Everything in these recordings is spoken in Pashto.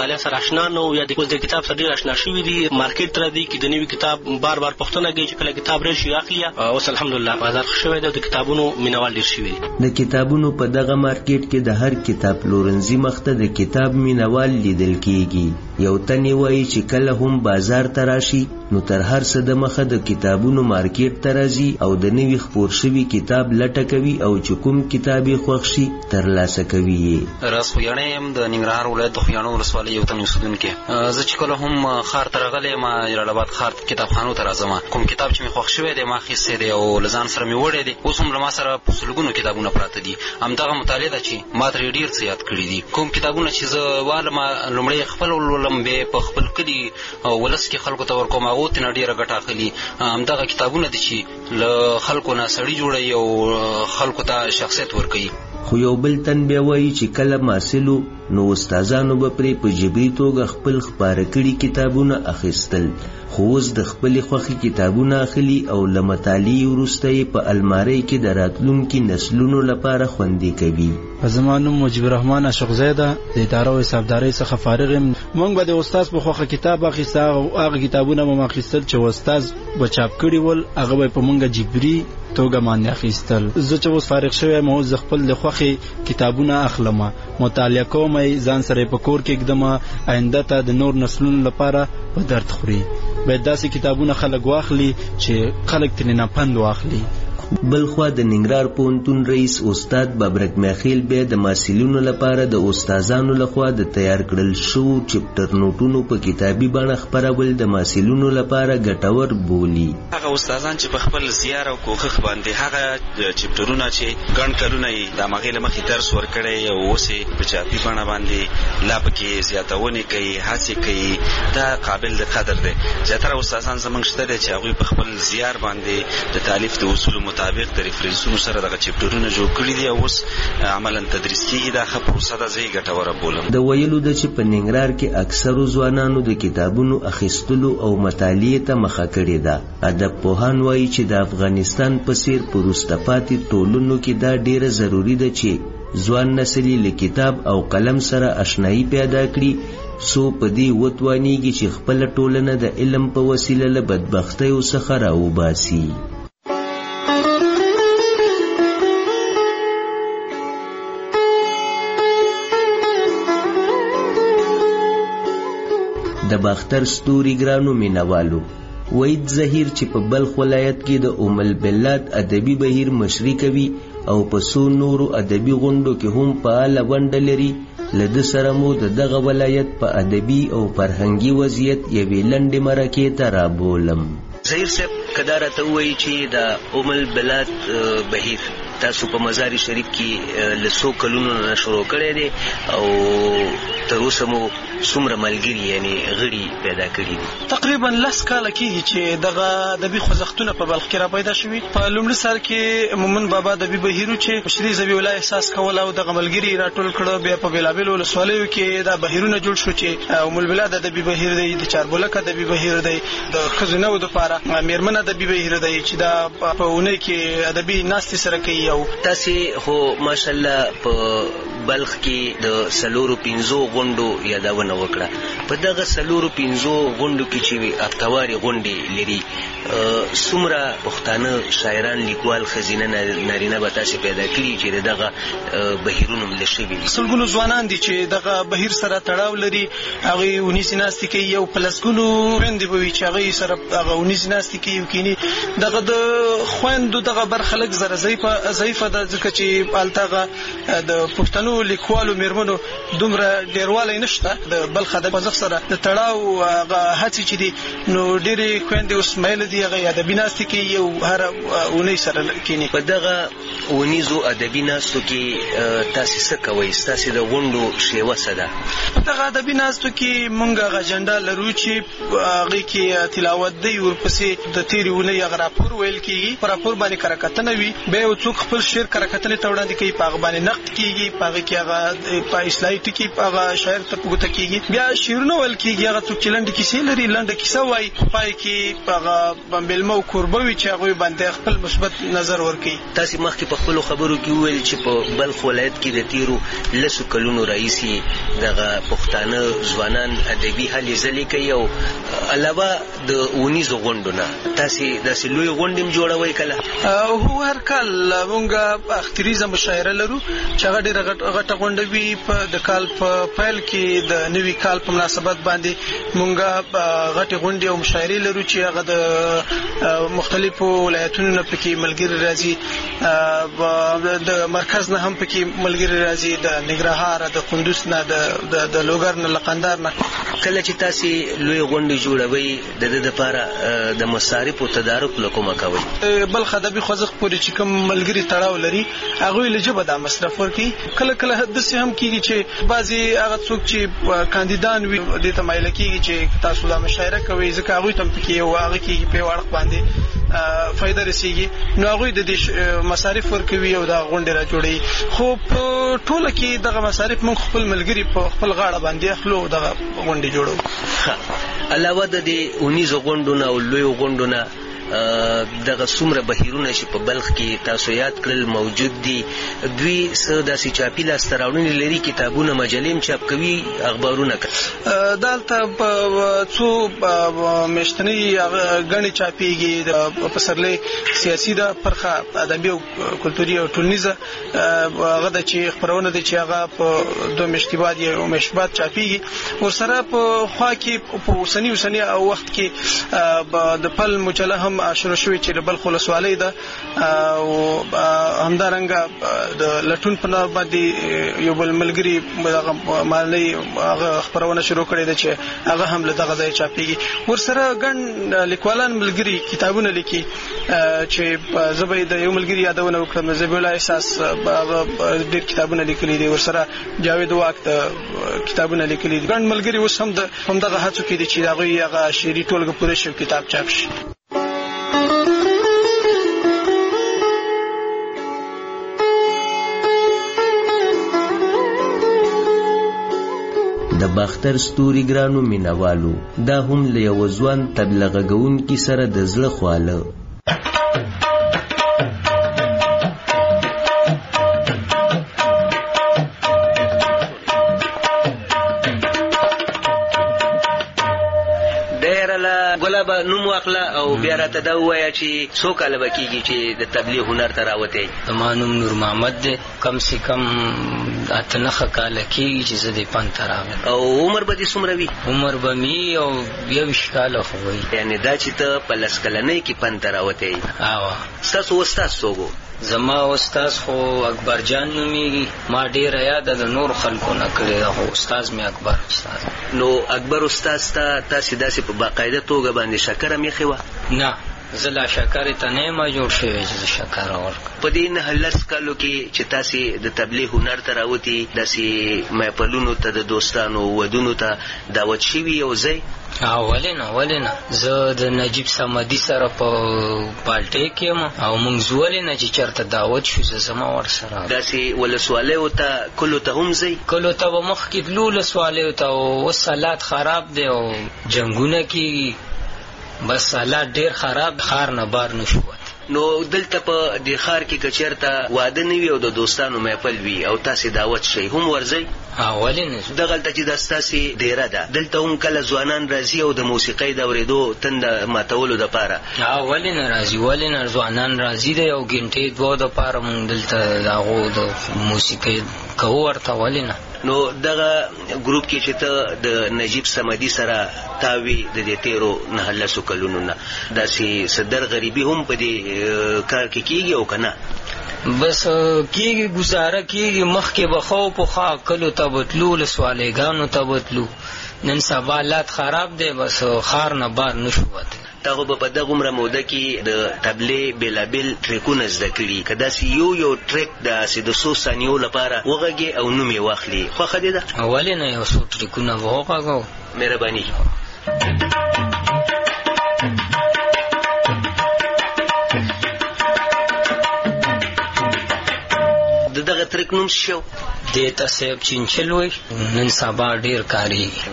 مطالعه سره آشنا نه وو یا د کتاب سره ډېر آشنا شوي دي، مارکیټ ته راځي چې د نوي کتاب بار بار پوښتنه کوي چې کله کتاب راشي اخلي. اوس الحمدلله بازار ښه شوی دی، د کتابونو مینوال ډېر شوي دي. د کتابونو په دغه مارکیټ کې د هر کتاب پلورنځي مخته د کتاب مینوال لیدل کیږي. یو تن وایي چې کله هم بازار ته راشي نو تر هر څه د مخه د کتابونو مارکیټ ته راځي او د نوي خپور شوي کتاب لټه کوي او چې کوم کتاب یې خوښ شي ترلاسه کوي یې. راز خویاڼی یم، د ننګرهار ولایت د خویاڼو ولسوالۍ یو تن اوسېدونکی. زه چې کله هم ښار ته راغلی یم، جلالاباد ښار کتابخانو ته راځم، کوم کتاب چې مې خوښ شوی دی ما اخیستی دی او له ځان سره مې وړی دی. اوس هم له ما سره په سلګونو کتابونه پراته دي. همدغه مطالعه ده چې ما ترې ډېر څه یاد کړي دي. کوم کتابونه چې زه والم لومړی خپل ولولم، بیا په خپل کلي ولس کې خلکو ته ورکوم، هغو ترې نه ډېره ګټه اخلي. همدغه کتابونه دي چې له خلکو نه سړي جوړوي او خلکو ته شخصیت ورکوي. خو یو بل تن بیا وایي چې کله محصلو نو استادانو به پرې په جبري توګه خپل خپاره کړي کتابونه اخیستل، خو اوس د خپلې خوښې کتابونه اخلي او له مطالعې وروسته یې په المارۍ کې د راتلونکي نسلونو لپاره خوندي کوي. زما نوم مجیب الرحمن اشغزی ده، د اداره او حسابدارۍ څخه فارغ یم. موږ به د استاد په خوښه کتاب اخیسته، هغه کتابونه به م اخیستل چې استاد به چاپ کړي ول، هغه به په موږ جبري توګه باندې اخیستل. زه چې اوس فارغ شوی یم، اوس خپل د خوښې کتابونه اخلم، مطالعه کوم، ځان سره په کور کې ږدم، آینده ته د نور نسلونو لپاره په درد خوري. باید داسې کتابونه خلک واخلي چې خلک ترې نه پند واخلي. بلخوا د ننګرهار پوهنتون رئیس استاد ببرک میخیل بیا د محصلینو لپاره د استادانو لخوا د تیار کړل شوو چپټر نوټونو په کتابي بڼه خپرول د محصلینو لپاره ګټور بولي. هغه استادان چې په خپل زیار او کوښښ باندې هغه چپټرونه چې ګڼ کلونه یې د هغې له مخې درس ورکړی او اوس یې په چاپي بڼه باندې لا پکې زیاتونې کوي، هڅې کوي، دا قابل د قدر دی. زیاتره استادان زموږ شته دی چې هغوی په خپل زیار باندې د تالیف د اصولو مطابق د ریفرنسونو سره دغه چپټرونه جوړ کړي دي او اوس عملا تدریس کېږي. دا ښه پروسه ده، زه یې ګټوره بولم. د ویلو ده چې په ننګرهار کې اکثرو ځوانانو د کتابونو اخیستلو او مطالعې ته مخه کړې ده. ادب پوهان وایي چې د افغانستان په څېر په وروسته پاتې ټولنو کې دا ډېره ضروري ده چې ځوان نسل له کتاب او قلم سره آشنایي پیدا کړي، څو په دې وتوانیږي چې خپله ټولنه د علم په وسیله له بدبختیو څخه راوباسي. د باختر ستوري ګرانو مینوالو، وحید ظهیر چې په بلخ ولایت کې د ام البلاد ادبي بهیر مشري کوي او په څو نورو ادبي غونډو کې هم فعاله ونډه لري، له ده سره مو د دغه ولایت په ادبي او فرهنګي وضعیت یوې لنډې مرکې ته رابولم. ظهیر صاحب که دا راته ووایي چې د ام البلاد بهیر تاسو په مزار شریف کې له څو کلونو نه شروع کړی دی او تر اوسه مو څومره ملګري یعنې غړي پیدا کړي دي؟ تقریبا 10 کاله کېږي چې دغه ادبي خوځښتونه په بلخ کې را پیدا شوي. په لومړي سر کې مومن بابا ادبي بهیرو چې مشري ذبیح الله احساس کول او دغه ملګري راټول کړه، بیا په بېلابېلو ولسوالیو کې دا بهیرونه جوړ شو چې ام البلاد ادبي بهیر دی، د چاربولک ادبي بهیر دی، د ښځینهو دپاره میرمن ادبي بهیر دی چې دا په اونۍ کې ادبي ناستې سره کوي. او تاسې خو ماشاءالله په بلخ کې د 4-5 غونډو یادونه وکړه. په دغه 4-5 غونډو کې چې هفتواري غونډې لري، څومره پښتانه شاعران، لیکوال، ښځینه نارینه به تاسې پیدا کړي چې د دغه بهیرونو مله شوي دي؟ سلګونو ځوانان دي چې دغه بهیر سره تړاو لري، هغوی اونیزې ناستې کوي، او په لسګونو خویندې به وي چې هغوی سره هغه اونیزې ناستې کوي او کیني. دغه د خویندو دغه برخه لږ زره ضعیفه ده، ځکه چې هلته هغه د پښتنو لیکوالو میرمنو دومره ډېروالی نشته. د بلخ ادب خوځښت سره د تړاو هغه هڅې چې دي، نو ډېرې خویندې اوس میله دي هغه ادبي ناستې کوي او هره اونۍ سره کیني. په دغه اونیزو ادبي ناستو کې تاسې څه کوئ؟ ستاسې د غونډو شیوه څه ده؟ په دغه ادبي ناستو کې موږ هغه اجنډا لرو چې هغې کې تلاوت دی، ورپسې د تېرې اونۍ هغه راپور ویل کېږي، په راپور باندې کره کتنه وي، بیا یو څوک خپل شعر کره کتنې ته وړاندې کوي، په هغه باندې نقد کېږي، په هغې کې هغه په اصلاحي ټکی هغه شاعر ته پوښتنه کیږي. بیا شعرونه ول کیږي هغه څوک چې لنډه کیسې لري لنډه کیسه وایي پای کې هغه بمبلمو کوربوي چې هغه باندې خپل مثبت نظر ورکړي. تاسو مخکې په خپل خبرو کې وویل چې په بلخ ولایت کې د تیرو لسو کلونو راهیسې دغه پښتانه ځوانان ادبي هلې ځلې کوي او علاوه د اونیزو غونډو نه تاسو داسې لوی غونډې جوړوي کله؟ هو هر کال مونږ اختریزه مشاعره لرو چې هغه ډېره غټه غونډه وي په د کال په پیل کې د نوي کال په مناسبت باندې مونږ غټه غونډې او مشاعرې لرو چې هغه د مختلفو ولایتونو نه پکې ملګري راځي، د مرکز نه هم پکې ملګري راځي، د ننګرهار د قندوز نه د لوګر نه لقندار نه. کله چې تاسو لوی غونډې جوړوي د دې لپاره د مصارفو تدارک لکوم کوي؟ بلخ ادبي خوځښت پورې چې کوم ملګري تړاو لري هغه له جبه د مصرف ورکي. کله کله حدث هم کیږي چې بعضي هغه څوک چې کاندیدان وي د تمایل کیږي چې تاسو د مشاعره کوي ځکه هغه تم پکې او هغه کې په وړق باندې فائدہ رسیږي نو هغه د دې مصارف ورکوي او دا غونډه را جوړي. خو په ټوله کې دغه مصارف موږ خپل ملګري په خپل غاړه باندې اخلو دغه غونډه جوړو. علاوه د دې اونیزو غونډو او لوی غونډو نه دغه څومره بهیرونه چې په بلخ کې تاسو یاد کړل موجود دي، دوی څه داسې چاپي لاسته راوړنې لري، کتابونه مجلې چاپ کوي، اخبارونه کوي؟ دلته په څو میاشتنۍ غني چاپیږي د پسرلي سیاسي د پرخه ادبي او کلتوري او ټولنیزه هغه د چې خبرونه دي چې هغه په دوه میاشتې بعد یو میاشت بعد چاپیږي. ورسره په خوا کې په اوسنی او وخت کې د پل مجله هم شروع شوی چې بلخ ولسوالۍ ده او همدارنګه د لټون په نوم باندې یو بل ملګری مالي هغه خبرونه شروع کړې ده چې هغه هم له دغه ځای چاپیږي. ورسره ګڼ لیکوالان ملګری کتابونه لیکي چې زبې د یو ملګری یادونه وکړم، زبې الله احساس هغه ډېر کتابونه لیکلي دي، ورسره جاوید واک د کتابونه لیکلي دي. ګڼ ملګری اوس هم دغه هڅو کې دي چې هغه شعري ټولګه پوره شي کتاب چاپ شي. د باختر ستوري ګرانو مینوالو، دا هم له یو ځوان تبلیغ کوونکي سره د زړه خواله. ګلابه نوم واخله او بیا راته دا ووایه چې څو کاله به کېږي چې د تبلیغ هنر ته راوتی؟ زما نوم نور محمد دی، کم سے کم 8 کاله کېږي چې زه دې فن ته راغلم. او عمر به دې څومره وي؟ عمر به مې او 21 کاله خو وي. یعنې دا چې ته په 10 کلنۍ کې فن ته راوتی؟ ستاسو استاد څوک و؟ زما استاد خو اکبر جان نومیږي، ما ډیره یاد د نور خلکو نه کړې ده، خو استاد مې اکبر استاد. نو اکبر استاد ته تاسې داسې په باقاعده توګه باندې شکره میخې وه؟ نه، زه لا شکرې ته نه یم جوړ شوی چې زه شکره ورکړم. په دې 9 کالو کې چې تاسې د تبلیغ هنر ته راوتي، داسې محفلونو ته د دوستانو ودونو ته دعوت شوي یو ځای؟ ولې نه زه د نجیب صمدي سره په پالټۍ کې یم او موږ ولې نه چې چېرته دعوت شو زه زما ورسره. داسې ولسوالیو ته کلو ته هم ځئ؟ کلو ته به مخکې تلو ولسوالیو ته، اوس حالات خراب دی او جنګونه کېږي، بس حالات ډېر خراب، ښار نه بار نه شو. نو دلته په دې ښار کې که چېرته واده نه وي او د دوستانو محفل وي او تاسې دعوت شئ هم ورځئ؟ ولې نه؟ دغلته چې دا ستاسې ډیره ده، دلته هم کله ځوانان راځي او د موسیقۍ د اورېدو تنده ماتولو دپاره؟ ولې نه راځي، ولې نه ځوانان راځي د یو ګنټې دوه دپاره موږ دلته د هغو د موسیقۍ کوو ورته، ولې نه؟ نو دغه ګروپ کې چې ته د نجیب صمدي سره تاوي د دې تیرو 9 کلونو نه، داسې صدر غریبي هم په دې کار کې کېږي او که نه؟ بس کېږي، ګزاره کېږي. مخکې به خو پخوا کلو ته به تلو، ولسوالیګانو ته به تلو، نن سبا حالات خراب دی، بس ښار نه بار نه شو وتلی. تا خو به په دغه عمره موده کې د تبلیغ بېلابېل ټریکونه زده کړي، که داسې یو ټریک داسې د 100 ثانیو لپاره وغږې او نوم یې واخلي، خوښه دې ده؟ ولې نه، یو څو ټریکونه به وغږو. مهرباني. د دغه ټریک نوم څه شو؟ دیتا سیب چینچل وی نن سبا ډیر کاریږي.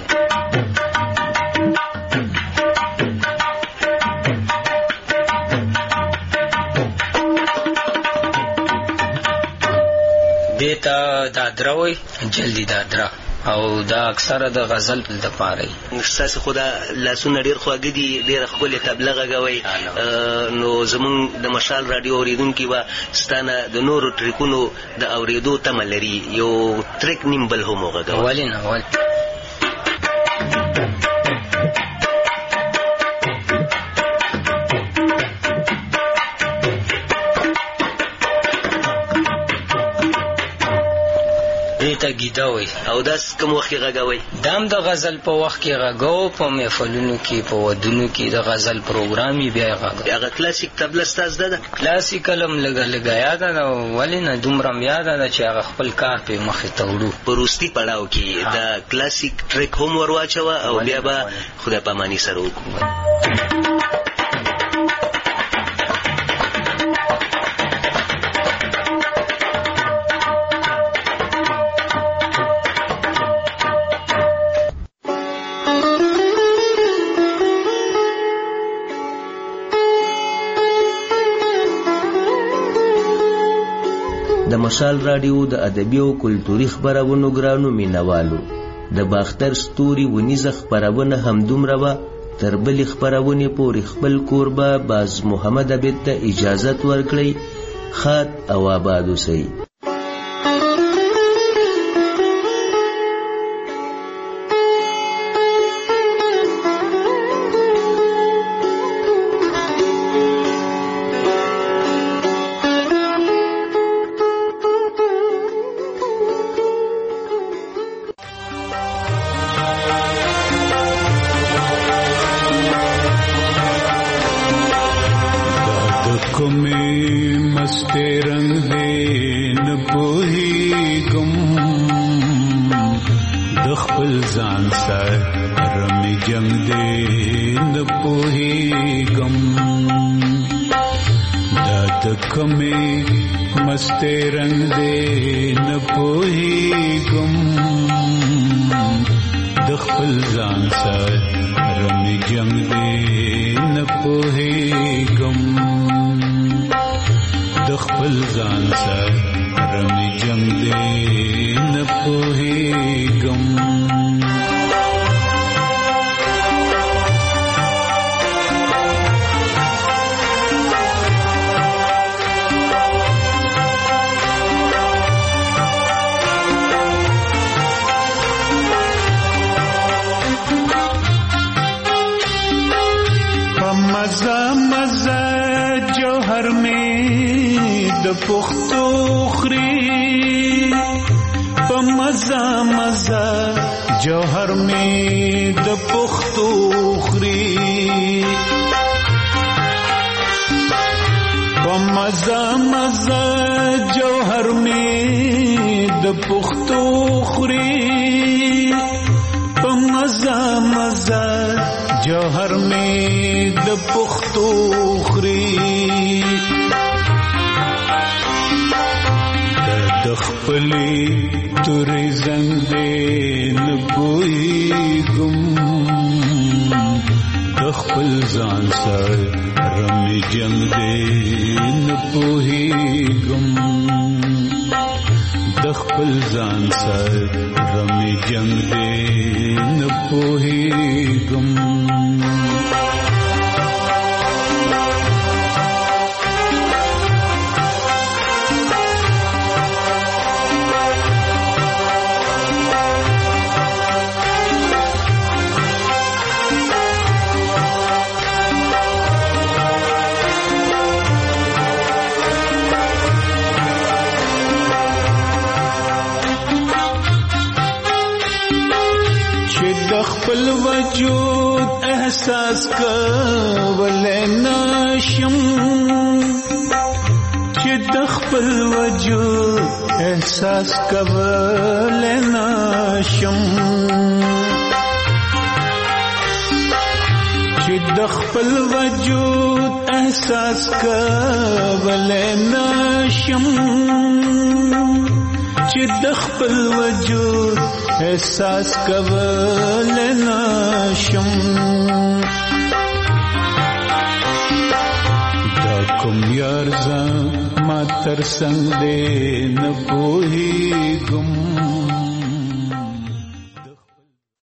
دیتا دادرا وی جلدی دادرا او دا اکثره د غزل د پاره ستاسو خو دا لاسونه ډېر خواږه دي، ډېره ښکلې طبله غږوئ. نو زمونږ د مشال راډیو اورېدونکي به ستانه د نورو ټریکونو د اورېدو تمه لري، یو ټریک نیم بل هم وغږوئ. ولې نه دیتا گیدا وی. او داس کوم وخت غږوئ؟ دام د غزل په وخت کې غږو، په محفلونو کې، په ودونو کې د غزل پروګرامي بیا غږو. هغه کلاسیک طبله ستاسو ده؟ کلاسیکل هم لږه یاده ده، ولې نه دومره هم یاده ده چې هغه خپل کار پې مخې ته وړو. په وروستي پړاو کې د کلاسیک ټریک هم ور واچوه او بیا به خدای پاماني سره وکړو. د مشال راډیو د ادبي او کلتوري خبرونو ګرانو مینوالو، د باختر ستوري ونیزه خبرونه همدومره وه. تر بلې خبرونې پورې خپل کوربه باز محمد عبید ته اجازت ورکړئ. ښاد او آباد اوسئ. چې د خپل وجود احساس کول نشم دا کوم یار زما تر څنګ دې نه پوهېږم